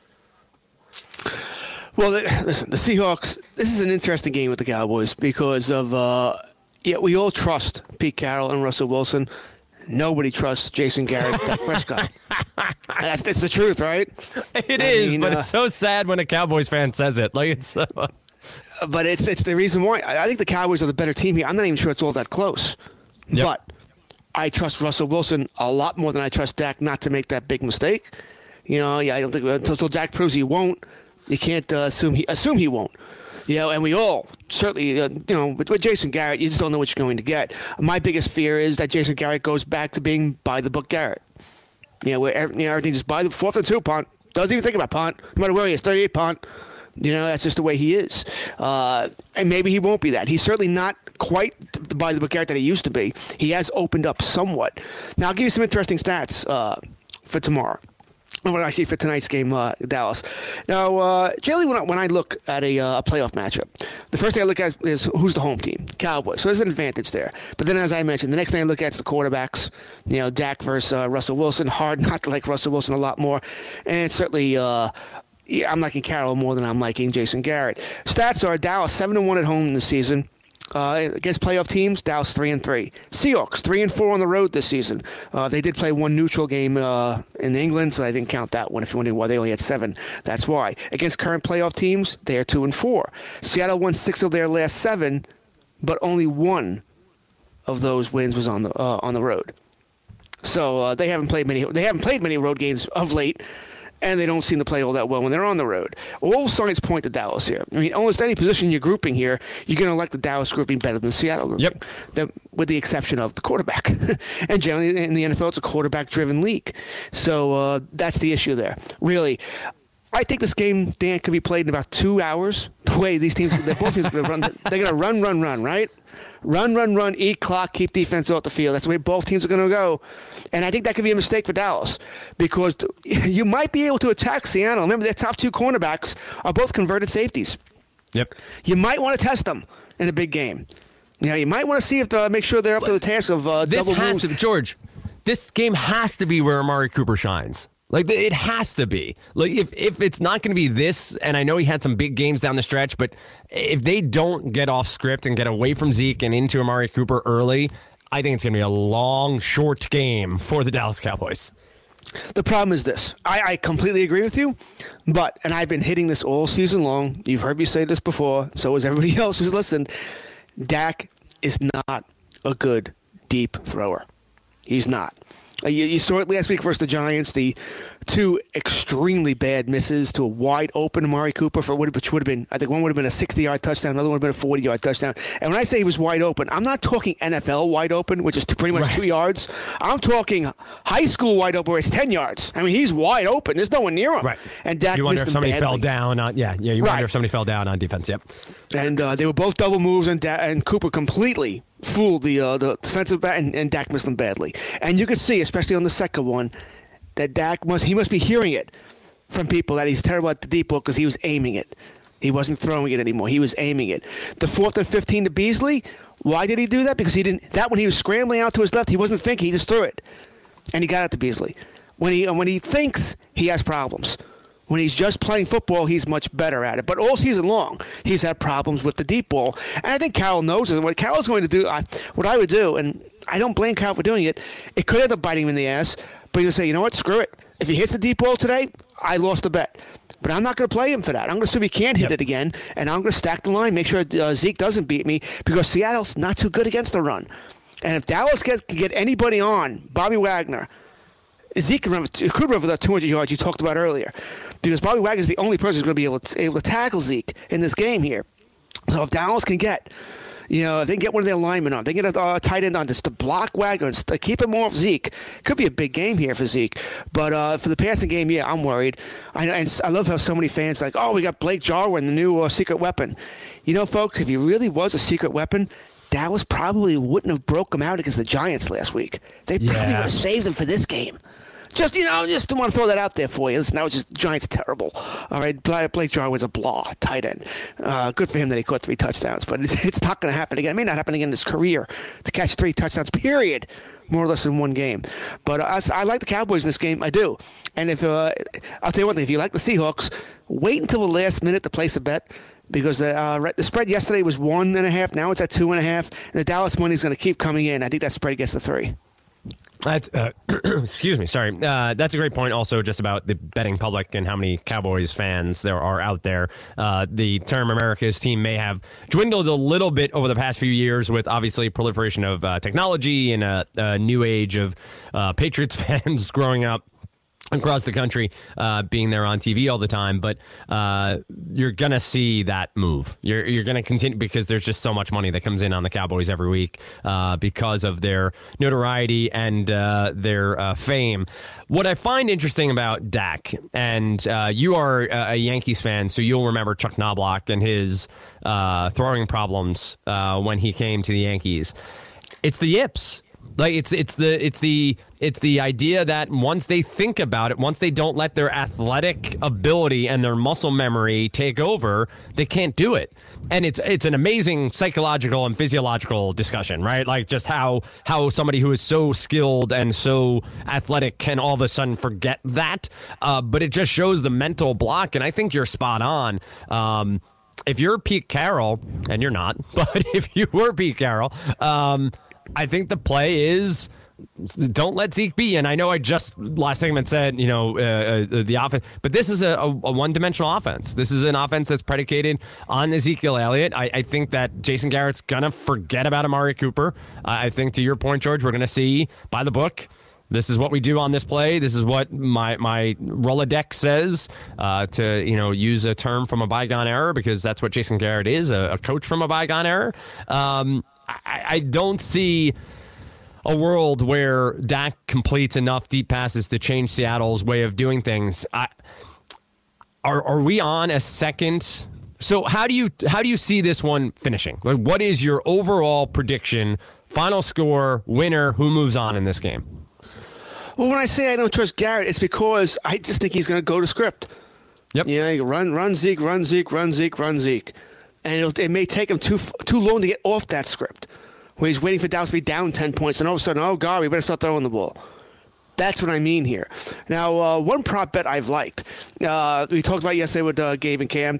Well, listen, the Seahawks, this is an interesting game with the Cowboys because of, uh, yeah, we all trust Pete Carroll and Russell Wilson. Nobody trusts Jason Garrett and Dak Prescott. That's, that's the truth, right? It I is, mean, but uh, it's so sad when a Cowboys fan says it. Like it's. Uh, but it's it's the reason why. I, I think the Cowboys are the better team here. I'm not even sure it's all that close. Yep. But I trust Russell Wilson a lot more than I trust Dak not to make that big mistake. You know, yeah, I don't think until, until Dak proves he won't. You can't uh, assume he assume he won't. You know, and we all certainly, uh, you know, with, with Jason Garrett, you just don't know what you're going to get. My biggest fear is that Jason Garrett goes back to being by the book Garrett. You know, where you know, everything just by the fourth and two punt. Doesn't even think about punt. No matter where he is, thirty-eight punt. You know, that's just the way he is. Uh, and maybe he won't be that. He's certainly not quite the by the book Garrett that he used to be. He has opened up somewhat. Now, I'll give you some interesting stats uh, for tomorrow. What I see for tonight's game, uh, Dallas. Now, uh, generally, when I, when I look at a, uh, a playoff matchup, the first thing I look at is who's the home team, Cowboys. So there's an advantage there. But then, as I mentioned, the next thing I look at is the quarterbacks. You know, Dak versus uh, Russell Wilson. Hard not to like Russell Wilson a lot more, and certainly. Uh, yeah, I'm liking Carroll more than I'm liking Jason Garrett. Stats are Dallas seven and one at home in the season. Uh, against playoff teams, Dallas three and three. Seahawks three and four on the road this season. Uh, they did play one neutral game uh, in England, so I didn't count that one. If you're wondering why they only had seven, that's why. Against current playoff teams, they are two and four. Seattle won six of their last seven, but only one of those wins was on the uh, on the road. So uh, they haven't played many. They haven't played many road games of late. and they don't seem to play all that well when they're on the road. All signs point to Dallas here. I mean, almost any position you're grouping here, you're going to like the Dallas grouping better than the Seattle grouping. Yep. The, with the exception of the quarterback. And generally in the N F L, it's a quarterback-driven league. So uh, that's the issue there. Really, I think this game, Dan, could be played in about two hours. The way these teams, they're both teams are going to run. They're going to run, run, run, right? Run, run, run, eat clock, keep defense off the field. That's the way both teams are going to go. And I think that could be a mistake for Dallas because you might be able to attack Seattle. Remember, their top two cornerbacks are both converted safeties. Yep. You might want to test them in a big game. You know, you might want to see if the, make sure they're up to the task of uh, this double has moves. to, George, this game has to be where Amari Cooper shines. Like, it has to be. Like, if, if it's not going to be this, and I know he had some big games down the stretch, but if they don't get off script and get away from Zeke and into Amari Cooper early, I think it's going to be a long, short game for the Dallas Cowboys. The problem is this. I, I completely agree with you, but, and I've been hitting this all season long. You've heard me say this before, so has everybody else who's listened. Dak is not a good deep thrower. He's not. Uh, you, you saw it last week versus the Giants, the two extremely bad misses to a wide open Amari Cooper, for what, which would have been, I think one would have been a sixty-yard touchdown, another one would have been a forty-yard touchdown. And when I say he was wide open, I'm not talking N F L wide open, which is pretty much right. two yards. I'm talking high school wide open where it's ten yards. I mean, he's wide open. There's no one near him. Right. And Dak you wonder missed if somebody badly. fell down on, yeah, yeah, you right. wonder if somebody fell down on defense, yep. And uh, they were both double moves, and, da- and Cooper completely fooled the uh, the defensive back, and, and Dak missed them badly. And you could see, especially on the second one, that Dak must he must be hearing it from people that he's terrible at the deep ball because he was aiming it. He wasn't throwing it anymore. He was aiming it. The fourth and fifteen to Beasley, why did he do that? Because he didn't. That when he was scrambling out to his left, he wasn't thinking. He just threw it, and he got it to Beasley. When he when he thinks, he has problems. When he's just playing football, he's much better at it. But all season long, he's had problems with the deep ball. And I think Carroll knows it. And what Carroll's going to do, I, what I would do, and I don't blame Carroll for doing it, it could end up biting him in the ass. But he'll say, you know what, screw it. If he hits the deep ball today, I lost the bet. But I'm not going to play him for that. I'm going to assume he can't hit yep. it again, and I'm going to stack the line, make sure uh, Zeke doesn't beat me, because Seattle's not too good against the run. And if Dallas get, can get anybody on, Bobby Wagner, Zeke could run, could run for that two hundred yards you talked about earlier, because Bobby Wagner is the only person who's going to be able to, able to tackle Zeke in this game here. So if Dallas can get, you know, if they can get one of their linemen on, they get a uh, tight end on just to block Wagner and to keep him off Zeke. Could be a big game here for Zeke. But uh, for the passing game, yeah, I'm worried. I and I love how so many fans are like, oh, we got Blake Jarwin, the new uh, secret weapon. You know, folks, if he really was a secret weapon, Dallas probably wouldn't have broke him out against the Giants last week. They probably yeah. would have saved him for this game. Just, you know, just want to throw that out there for you. Listen, now it's just Giants terrible. All right, Blake Jarwin's a blah, tight end. Uh, good for him that he caught three touchdowns, but it's, it's not going to happen again. It may not happen again in his career to catch three touchdowns, period, more or less in one game. But uh, I, I like the Cowboys in this game. I do. And if uh, I'll tell you one thing. If you like the Seahawks, wait until the last minute to place a bet. Because uh, the spread yesterday was one and a half. Now it's at two and a half. And the Dallas money is going to keep coming in. I think that spread gets to three. That's, uh, excuse me, sorry. Uh, that's a great point also just about the betting public and how many Cowboys fans there are out there. Uh, the term America's team may have dwindled a little bit over the past few years with obviously proliferation of uh, technology and a, a new age of uh, Patriots fans growing up across the country, uh, being there on T V all the time, but uh, you're gonna see that move. You're you're gonna continue because there's just so much money that comes in on the Cowboys every week uh, because of their notoriety and uh, their uh, fame. What I find interesting about Dak, and uh, you are a Yankees fan, so you'll remember Chuck Knobloch and his uh, throwing problems uh, when he came to the Yankees. It's the yips. Like it's it's the it's the it's the idea that once they think about it, once they don't let their athletic ability and their muscle memory take over, they can't do it. And it's it's an amazing psychological and physiological discussion, right? Like just how how somebody who is so skilled and so athletic can all of a sudden forget that. Uh, but it just shows the mental block, and I think you're spot on. Um, if you're Pete Carroll, and you're not, but if you were Pete Carroll, um, I think the play is don't let Zeke be. And I know I just last segment said, you know, uh, uh, the offense, but this is a, a, a one-dimensional offense. This is an offense that's predicated on Ezekiel Elliott. I, I think that Jason Garrett's going to forget about Amari Cooper. Uh, I think to your point, George, we're going to see by the book This is what we do on this play. This is what my my Rolodex says, uh, to you know use a term from a bygone era, because that's what Jason Garrett is, a, a coach from a bygone era. Um, I, I don't see a world where Dak completes enough deep passes to change Seattle's way of doing things. I, are are we on a second? So how do you how do you see this one finishing? Like, what is your overall prediction? Final score, winner, who moves on in this game? Well, when I say I don't trust Garrett, it's because I just think he's going to go to script. Yep. You know, run, run Zeke, run Zeke, run Zeke, run Zeke, and it'll, it may take him too too long to get off that script, where he's waiting for Dallas to be down ten points, and all of a sudden, oh God, we better start throwing the ball. That's what I mean here. Now, uh, one prop bet I've liked, uh, we talked about yesterday with uh, Gabe and Cam,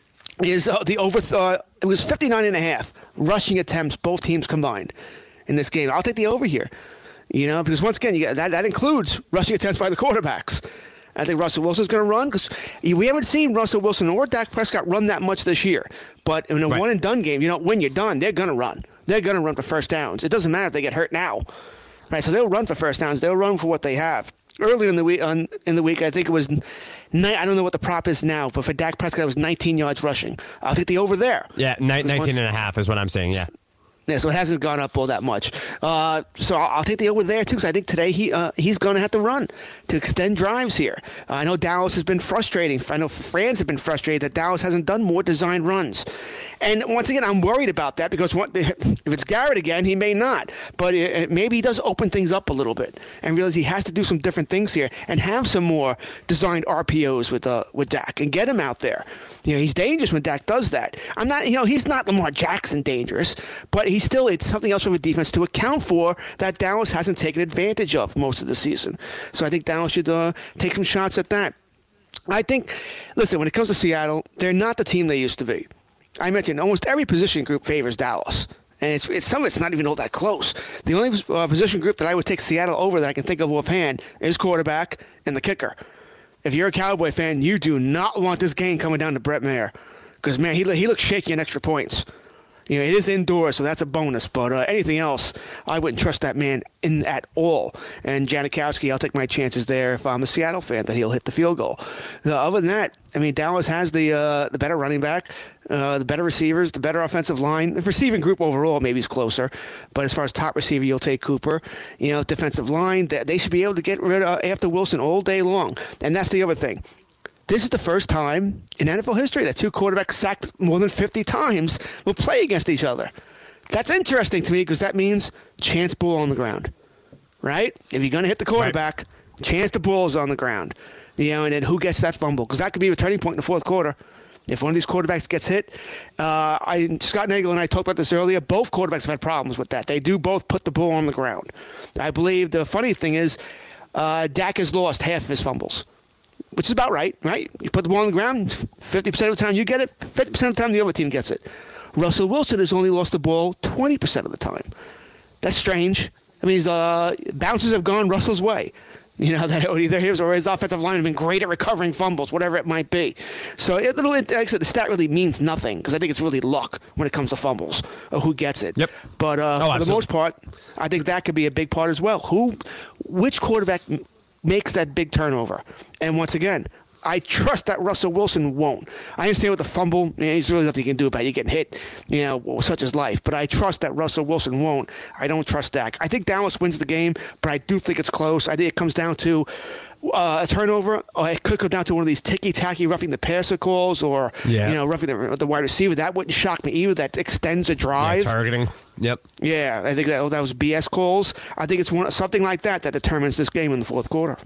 is uh, the over. Uh, it was fifty-nine and a half rushing attempts, both teams combined in this game. I'll take the over here. You know, because once again, you get, that, that includes rushing attempts by the quarterbacks. I think Russell Wilson's going to run, because we haven't seen Russell Wilson or Dak Prescott run that much this year. But in a right. one-and-done game, you know, when you're done, they're going to run. They're going to run for first downs. It doesn't matter if they get hurt now. Right? So they'll run for first downs. They'll run for what they have. Earlier in the week, on, in the week, I think it was, ni- I don't know what the prop is now, but for Dak Prescott, it was nineteen yards rushing. I'll take the over there. Yeah, ni- nineteen once, and a half is what I'm saying, yeah. Yeah, so it hasn't gone up all that much. Uh, so I'll, I'll take the over there, too, because I think today he uh, he's going to have to run to extend drives here. Uh, I know Dallas has been frustrating. I know fans have been frustrated that Dallas hasn't done more designed runs. And once again, I'm worried about that, because what, if it's Garrett again, he may not. But it, maybe he does open things up a little bit and realize he has to do some different things here and have some more designed R P Os with uh, with Dak and get him out there. You know, he's dangerous when Dak does that. I'm not, you know, he's not Lamar Jackson dangerous, but he's still, it's something else for a defense to account for that Dallas hasn't taken advantage of most of the season. So I think Dallas should uh, take some shots at that. I think, listen, when it comes to Seattle, they're not the team they used to be. I mentioned almost every position group favors Dallas. And it's, it's some of it's not even all that close. The only uh, position group that I would take Seattle over that I can think of offhand is quarterback and the kicker. If you're a Cowboy fan, you do not want this game coming down to Brett Maher, because, man, he, he looks shaky in extra points. You know, it is indoors, so that's a bonus. But uh, anything else, I wouldn't trust that man in at all. And Janikowski, I'll take my chances there if I'm a Seattle fan that he'll hit the field goal. Uh, other than that, I mean, Dallas has the uh, the better running back, uh, the better receivers, the better offensive line. The receiving group overall maybe is closer, but as far as top receiver, you'll take Cooper. You know, defensive line, they, they should be able to get rid of after Wilson all day long. And that's the other thing. This is the first time in N F L history that two quarterbacks sacked more than fifty times will play against each other. That's interesting to me, because that means chance ball on the ground, right? If you're going to hit the quarterback, right. Chance the ball is on the ground. You know, and then who gets that fumble? Because that could be a turning point in the fourth quarter. If one of these quarterbacks gets hit, uh, I, Scott Nagel and I talked about this earlier. Both quarterbacks have had problems with that. They do both put the ball on the ground. I believe the funny thing is uh, Dak has lost half of his fumbles, which is about right, right? You put the ball on the ground, fifty percent of the time you get it, fifty percent of the time the other team gets it. Russell Wilson has only lost the ball twenty percent of the time. That's strange. I mean, his uh, bounces have gone Russell's way. You know, that either his or his offensive line have been great at recovering fumbles, whatever it might be. So it, like I said, the stat really means nothing, because I think it's really luck when it comes to fumbles or who gets it. Yep. But uh, oh, for absolutely. the most part, I think that could be a big part as well. Who, which quarterback makes that big turnover? And once again, I trust that Russell Wilson won't. I understand with the fumble, you know, there's really nothing you can do about it. You're getting hit, you know, such is life. But I trust that Russell Wilson won't. I don't trust Dak. I think Dallas wins the game, but I do think it's close. I think it comes down to uh, a turnover, or it could come down to one of these ticky-tacky roughing the passer calls, or yeah. you know, roughing the, the wide receiver. That wouldn't shock me either. That extends a drive. Yeah, targeting. Yep. Yeah, I think that, that was B S calls. I think it's one, something like that that determines this game in the fourth quarter.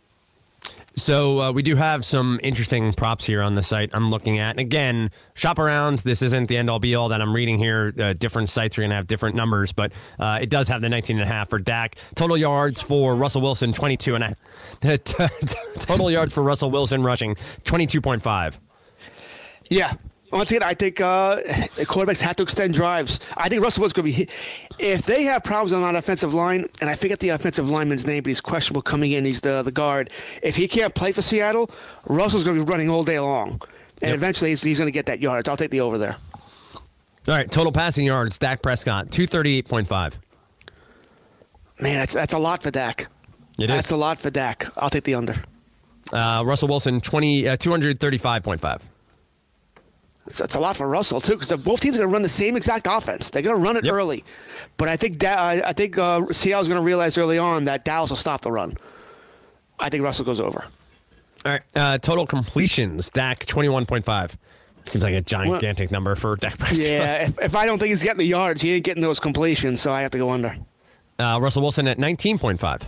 So uh, we do have some interesting props here on the site I'm looking at. And again, shop around. This isn't the end-all be-all that I'm reading here. Uh, different sites are going to have different numbers, but uh, it does have the nineteen and a half for Dak. Total yards for Russell Wilson, twenty-two and a Total yards for Russell Wilson rushing, twenty-two point five. Yeah. Once again, I think uh, the quarterbacks have to extend drives. I think Russell Wilson's going to be – if they have problems on that offensive line, and I forget the offensive lineman's name, but he's questionable coming in. He's the, the guard. If he can't play for Seattle, Russell's going to be running all day long. And yep. eventually he's, he's going to get that yards. I'll take the over there. All right, total passing yards, Dak Prescott, two thirty-eight point five. Man, that's, that's a lot for Dak. It That's is. a lot for Dak. I'll take the under. Uh, Russell Wilson, twenty, uh, two thirty-five point five. That's a lot for Russell too, because both teams are going to run the same exact offense. They're going to run it Yep. early, but I think da- I I think uh, Seattle's going to realize early on that Dallas will stop the run. I think Russell goes over. All right. Uh, total completions, Dak, twenty-one point five. Seems like a gigantic well, number for Dak Prescott. Yeah, if, if I don't think he's getting the yards, he ain't getting those completions, so I have to go under. Uh, Russell Wilson at nineteen point five.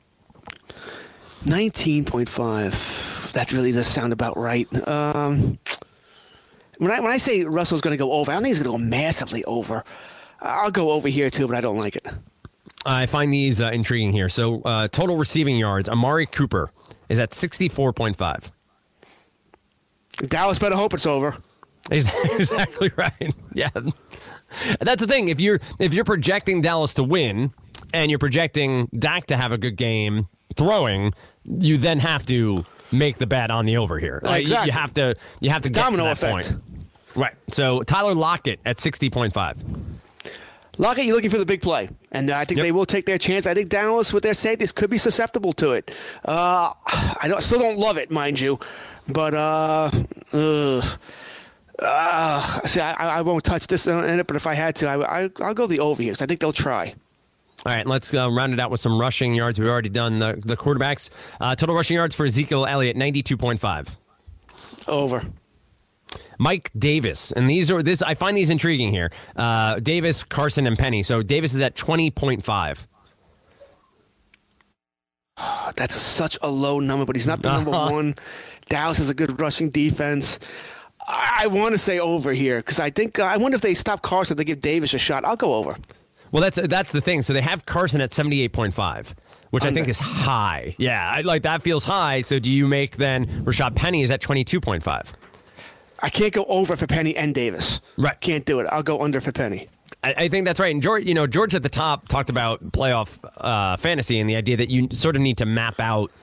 nineteen point five. That really does sound about right. Um, when I when I say Russell's going to go over, I don't think he's going to go massively over. I'll go over here too, but I don't like it. I find these uh, intriguing here. So uh, total receiving yards, Amari Cooper is at sixty-four point five. Dallas better hope it's over. Exactly right. Yeah, that's the thing. If you're if you're projecting Dallas to win and you're projecting Dak to have a good game throwing, you then have to make the bet on the over here. Uh, exactly. You, you have to. You have to it's get domino to that effect. point. Right. So Tyler Lockett at sixty point five. Lockett, you're looking for the big play, and I think Yep. they will take their chance. I think Dallas, with their safeties, could be susceptible to it. Uh, I don't, still don't love it, mind you, but uh, ugh. Uh, see, I, I won't touch this in it, but if I had to, I, I, I'll go the over here because I think they'll try. All right, let's uh, round it out with some rushing yards. We've already done the, the quarterbacks. Uh, total rushing yards for Ezekiel Elliott, ninety-two point five. Over. Mike Davis, and these are this. I find these intriguing here. Uh, Davis, Carson, and Penny. So Davis is at twenty point five. That's a, such a low number, but he's not the number Uh-huh. one. Dallas has a good rushing defense. I, I want to say over here because I think uh, I wonder if they stop Carson, they give Davis a shot. I'll go over. Well, that's that's the thing. So they have Carson at seventy-eight point five, which Under. I think is high. Yeah, I, like that feels high. So do you make then Rashad Penny is at twenty-two point five? I can't go over for Penny and Davis. Right. Can't do it. I'll go under for Penny. I, I think that's right. And George, you know, George at the top talked about playoff uh, fantasy and the idea that you sort of need to map out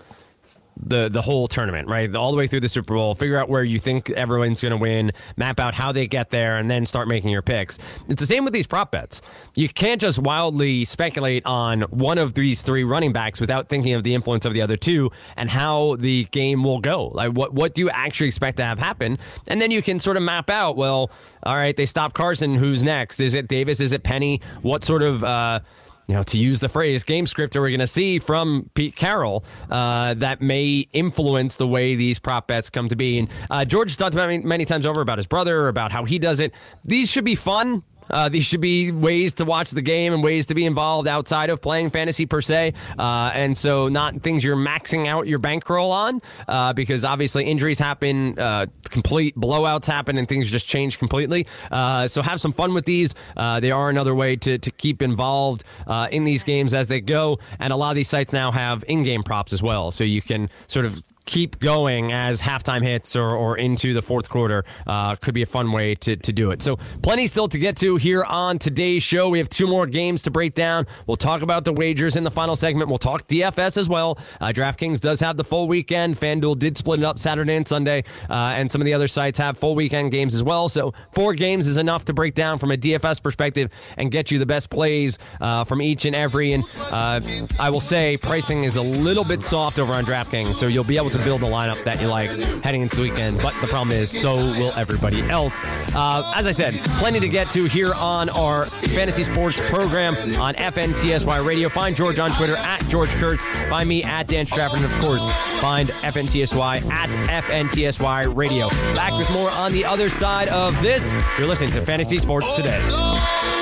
the the whole tournament, right? All the way through the Super Bowl, figure out where you think everyone's going to win, map out how they get there, and then start making your picks. It's the same with these prop bets. You can't just wildly speculate on one of these three running backs without thinking of the influence of the other two and how the game will go. Like, what, what do you actually expect to have happen? And then you can sort of map out, well, all right, they stop Carson, who's next? Is it Davis? Is it Penny? What sort of... Uh, You know, to use the phrase, game script are we going to see from Pete Carroll uh, that may influence the way these prop bets come to be. And uh, George talked about many, many times over about his brother, about how he does it. These should be fun. Uh, these should be ways to watch the game and ways to be involved outside of playing fantasy per se. Uh, and so not things you're maxing out your bankroll on uh, because obviously injuries happen, uh, complete blowouts happen, and things just change completely. Uh, so have some fun with these. Uh, they are another way to, to keep involved uh, in these games as they go. And a lot of these sites now have in-game props as well. So you can sort of keep going as halftime hits or, or into the fourth quarter. Uh, could be a fun way to, to do it. So plenty still to get to here on today's show. We have two more games to break down. We'll talk about the wagers in the final segment. We'll talk D F S as well. Uh, DraftKings does have the full weekend. FanDuel did split it up Saturday and Sunday, uh, and some of the other sites have full weekend games as well. So four games is enough to break down from a D F S perspective and get you the best plays uh, from each and every. And uh, I will say pricing is a little bit soft over on DraftKings, so you'll be able to build the lineup that you like heading into the weekend. But the problem is, so will everybody else. Uh, as I said, plenty to get to here on our fantasy sports program on F N T S Y Radio. Find George on Twitter at George Kurtz. Find me at Dan Strafford. And of course, find F N T S Y at F N T S Y Radio. Back with more on the other side of this. You're listening to Fantasy Sports Today.